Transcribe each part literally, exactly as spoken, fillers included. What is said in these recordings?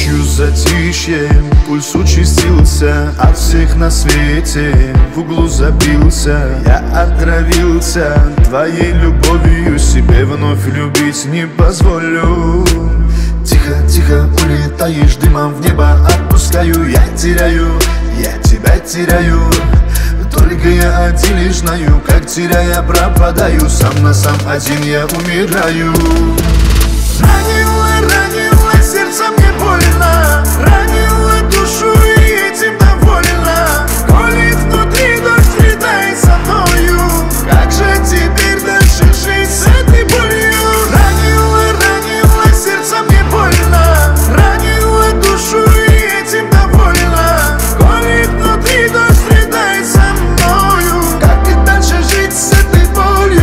Ночью затишье, пульс участился, от всех на свете в углу забился. Я отравился твоей любовью, себе вновь любить не позволю. Тихо, тихо улетаешь, дымом в небо отпускаю. Я теряю, я тебя теряю. Только я один лишь знаю, как теряя пропадаю. Сам на сам один я умираю. Ранила, ранила сердце, мне больно. Ранила душу и этим довольна. Колет внутри, дождь летает со мною. Как же теперь дальше жить с этой болью? Ранила, ранила сердце, мне больно. Ранила душу и этим довольна. Колет внутри, дождь летает со мною. Как и дальше жить с этой болью?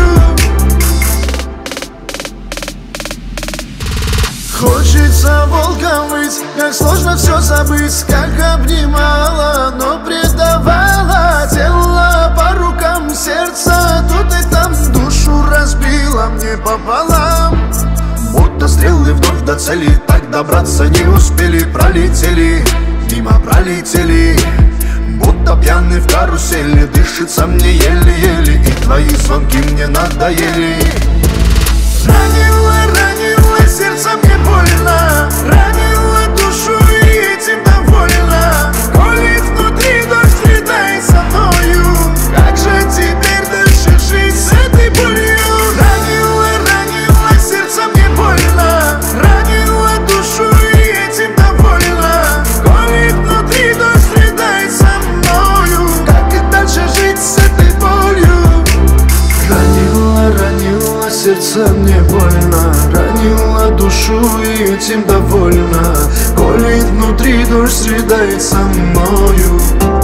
Хочется волком выть, как сложно все забыть. Как обнимала, но предавала. Тело по рукам, сердце тут и там. Душу разбила мне пополам. Будто стрелы вновь до цели, так добраться не успели. Пролетели, мимо пролетели. Будто пьяный в карусели, дышится мне еле-еле. И твои звонки мне надоели. Ранила, ранила сердце, мне больно. Ранила душу и этим довольна. Колет внутри, дождь летает со мною. Как же теперь дальше жить с этой болью? Ранила, ранила сердце, мне больно. Ранила душу и этим довольна. Колет внутри, дождь летает со мною. Как и дальше жить с этой болью? Ранила, ранила сердце, мне больно. Ранила душу и этим довольна. Колет внутри, дождь летает со мною.